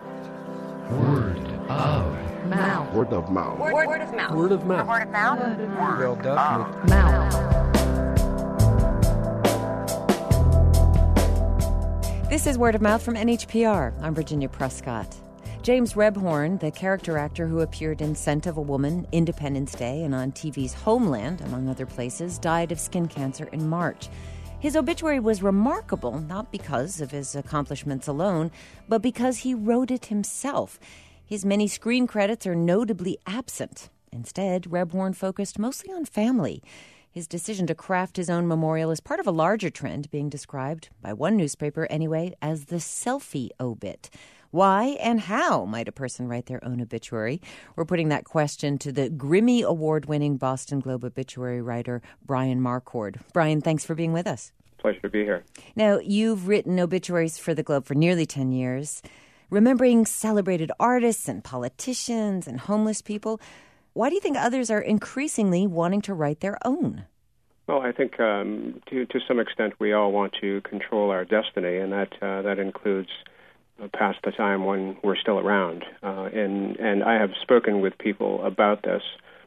Word of mouth. Word of mouth. Word of mouth. Word of mouth. Word of mouth. Well, definitely. Mouth. This is Word of Mouth from NHPR. I'm Virginia Prescott. James Rebhorn, the character actor who appeared in Scent of a Woman, Independence Day, and on TV's Homeland, among other places, died of skin cancer in March. His obituary was remarkable, not because of his accomplishments alone, but because he wrote it himself. His many screen credits are notably absent. Instead, Rebhorn focused mostly on family. His decision to craft his own memorial is part of a larger trend being described, by one newspaper anyway, as the selfie obit. Why and how might a person write their own obituary? We're putting that question to the Grimmy Award-winning Boston Globe obituary writer Brian Marquardt. Brian, thanks for being with us. Pleasure to be here. Now, you've written obituaries for the Globe for nearly 10 years. Remembering celebrated artists and politicians and homeless people, why do you think others are increasingly wanting to write their own? Well, I think to some extent we all want to control our destiny, and that includes past the time when we're still around. And I have spoken with people about this.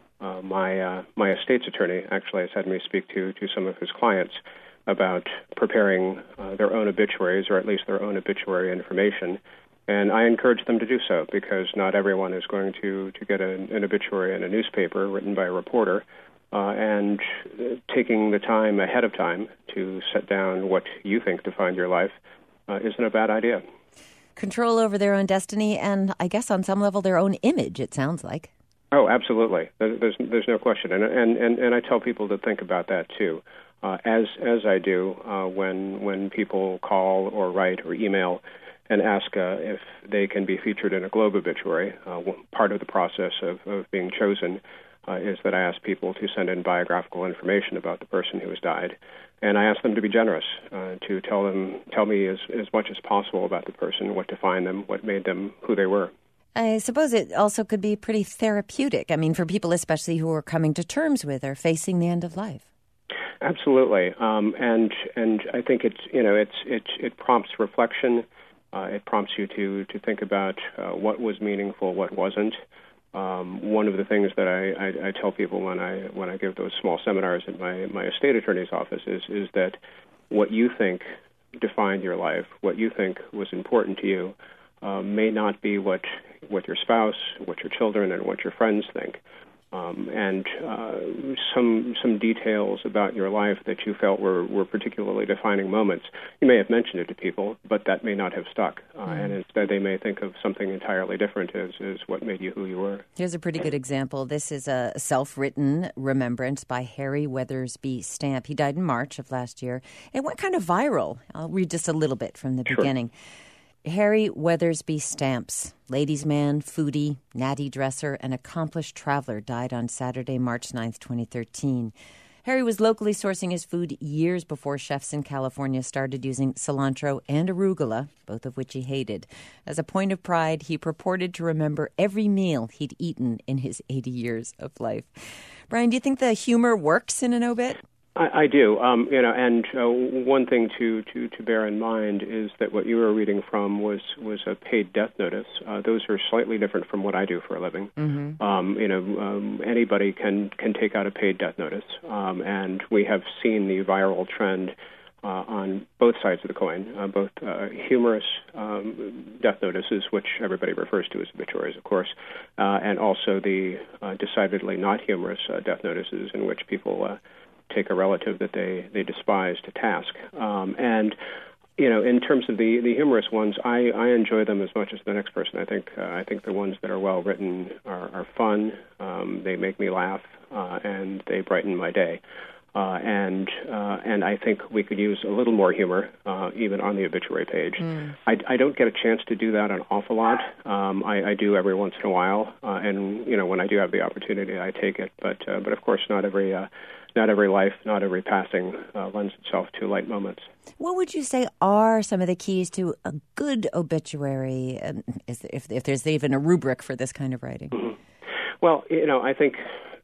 My estate's attorney actually has had me speak to some of his clients about preparing their own obituaries, or at least their own obituary information. And I encourage them to do so, because not everyone is going to get an obituary in a newspaper written by a reporter. And taking the time ahead of time to set down what you think defined your life isn't a bad idea. Control over their own destiny and, I guess, on some level, their own image, it sounds like. Oh, absolutely. There's no question. And I tell people to think about that, too. As I do when people call or write or email and ask if they can be featured in a Globe obituary. Part of the process of being chosen is that I ask people to send in biographical information about the person who has died. And I ask them to be generous, to tell me as much as possible about the person, what defined them, what made them who they were. I suppose it also could be pretty therapeutic. I mean, for people especially who are coming to terms with or facing the end of life. Absolutely, and I think it prompts reflection. It prompts you to think about what was meaningful, what wasn't. One of the things that I tell people when I give those small seminars at my estate attorney's office is that what you think defined your life, what you think was important to you, may not be what your spouse, what your children, and what your friends think. And some details about your life that you felt were particularly defining moments. You may have mentioned it to people, but that may not have stuck. And instead they may think of something entirely different as what made you who you were. Here's a pretty good example. This is a self-written remembrance by Harry Weathersby Stamp. He died in March of last year. It went kind of viral. I'll read just a little bit from the beginning. Harry Weathersby Stamps, ladies' man, foodie, natty dresser, and accomplished traveler, died on Saturday, March 9th, 2013. Harry was locally sourcing his food years before chefs in California started using cilantro and arugula, both of which he hated. As a point of pride, he purported to remember every meal he'd eaten in his 80 years of life. Brian, do you think the humor works in an obit? I do, and one thing to bear in mind is that what you were reading from was a paid death notice. Those are slightly different from what I do for a living. Mm-hmm. Anybody can take out a paid death notice, and we have seen the viral trend on both sides of the coin, both humorous death notices, which everybody refers to as obituaries, of course, and also the decidedly not humorous death notices in which people take a relative that they despise to task. And in terms of the humorous ones, I enjoy them as much as the next person. I think the ones that are well written are fun. They make me laugh, and they brighten my day. And I think we could use a little more humor, even on the obituary page. I don't get a chance to do that an awful lot. I do every once in a while, and when I do have the opportunity, I take it. But of course, not every life, not every passing lends itself to light moments. What would you say are some of the keys to a good obituary, if there's even a rubric for this kind of writing? Mm-hmm. Well, I think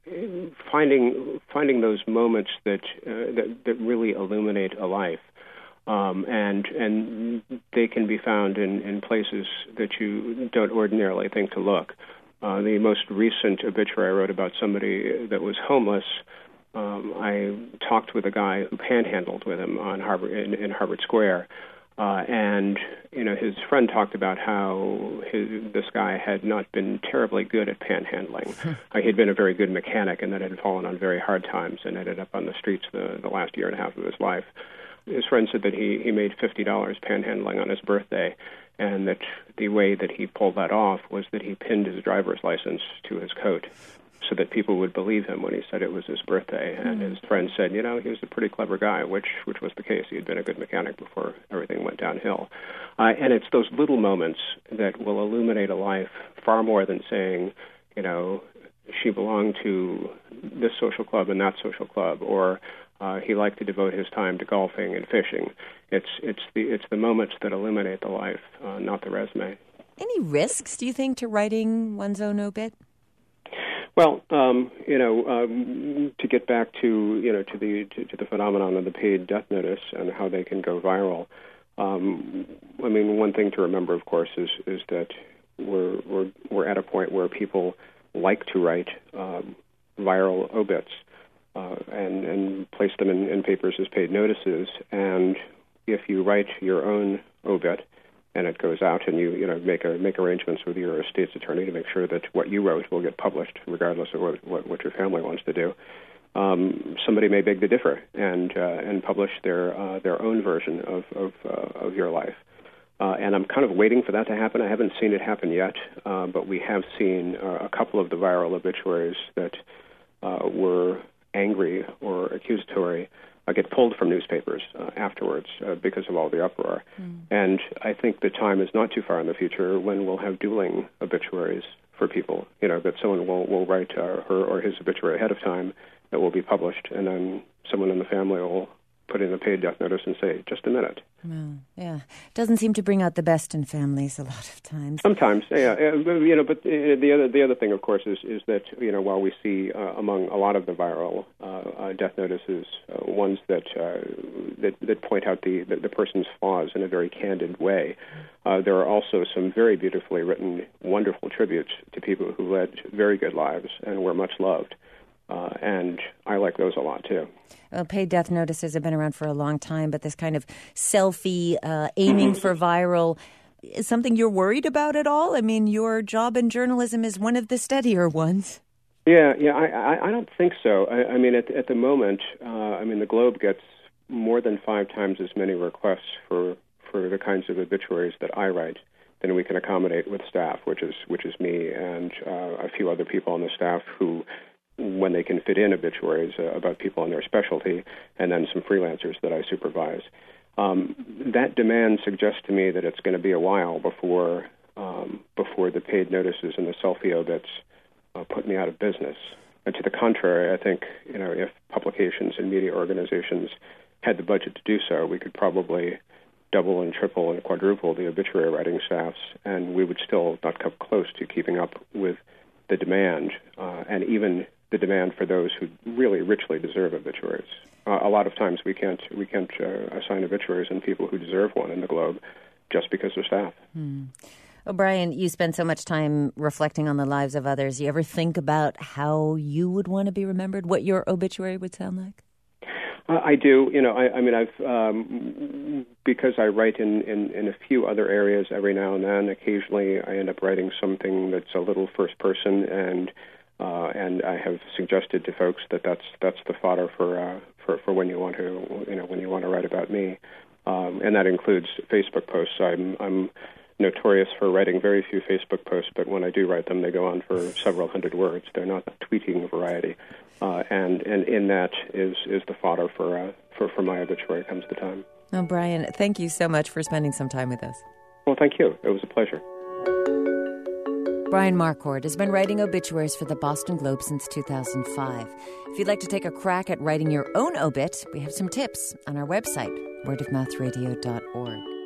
finding those moments that really illuminate a life. and they can be found in places that you don't ordinarily think to look. The most recent obituary I wrote about somebody that was homeless. I talked with a guy who panhandled with him on in Harvard Square, and his friend talked about how this guy had not been terribly good at panhandling. He'd been a very good mechanic, and then had fallen on very hard times and ended up on the streets the last year and a half of his life. His friend said that he made $50 panhandling on his birthday, and that the way that he pulled that off was that he pinned his driver's license to his coat so that people would believe him when he said it was his birthday. And his friend said, he was a pretty clever guy, which was the case. He had been a good mechanic before everything went downhill. And it's those little moments that will illuminate a life far more than saying, she belonged to this social club and that social club, or he liked to devote his time to golfing and fishing. It's the moments that illuminate the life, not the resume. Any risks, do you think, to writing one's own obit? Well, to get back to the phenomenon of the paid death notice and how they can go viral. One thing to remember, of course, is that we're at a point where people like to write viral obits and place them in papers as paid notices. And if you write your own obit and it goes out, and you make arrangements with your estate's attorney to make sure that what you wrote will get published, regardless of what your family wants to do, somebody may beg to differ and publish their own version of your life. And I'm kind of waiting for that to happen. I haven't seen it happen yet, but we have seen a couple of the viral obituaries that were angry or accusatory get pulled from newspapers afterwards because of all the uproar. And I think the time is not too far in the future when we'll have dueling obituaries for people, that someone will write her or his obituary ahead of time that will be published, and then someone in the family will put in a paid death notice and say, just a minute. Well, yeah. Doesn't seem to bring out the best in families a lot of times. Sometimes, yeah. But the other thing, of course, is that, while we see among a lot of the viral death notices, ones that point out the person's flaws in a very candid way, there are also some very beautifully written, wonderful tributes to people who led very good lives and were much loved. And I like those a lot, too. Well, paid death notices have been around for a long time, but this kind of selfie aiming for viral is something you're worried about at all? I mean, your job in journalism is one of the steadier ones. Yeah, I don't think so. At the moment, the Globe gets more than 5 times as many requests for the kinds of obituaries that I write than we can accommodate with staff, which is me and a few other people on the staff who, when they can fit in obituaries about people in their specialty, and then some freelancers that I supervise. That demand suggests to me that it's going to be a while before the paid notices and the selfie obits put me out of business. And to the contrary, I think if publications and media organizations had the budget to do so, we could probably double and triple and quadruple the obituary writing staffs, and we would still not come close to keeping up with the demand, and even the demand for those who really richly deserve obituaries. A lot of times we can't assign obituaries in people who deserve one in the Globe just because of staff. O'Brien, you spend so much time reflecting on the lives of others. You ever think about how you would want to be remembered, what your obituary would sound like? I do. I've because I write in a few other areas every now and then. Occasionally, I end up writing something that's a little first person, and I have suggested to folks that that's the fodder for when you want to write about me, and that includes Facebook posts. I'm notorious for writing very few Facebook posts, but when I do write them, they go on for several hundred words. They're not tweeting variety, and in that is the fodder for my obituary comes the time. O'Brien, thank you so much for spending some time with us. Well, thank you. It was a pleasure. Brian Marquardt has been writing obituaries for the Boston Globe since 2005. If you'd like to take a crack at writing your own obit, we have some tips on our website, wordofmouthradio.org.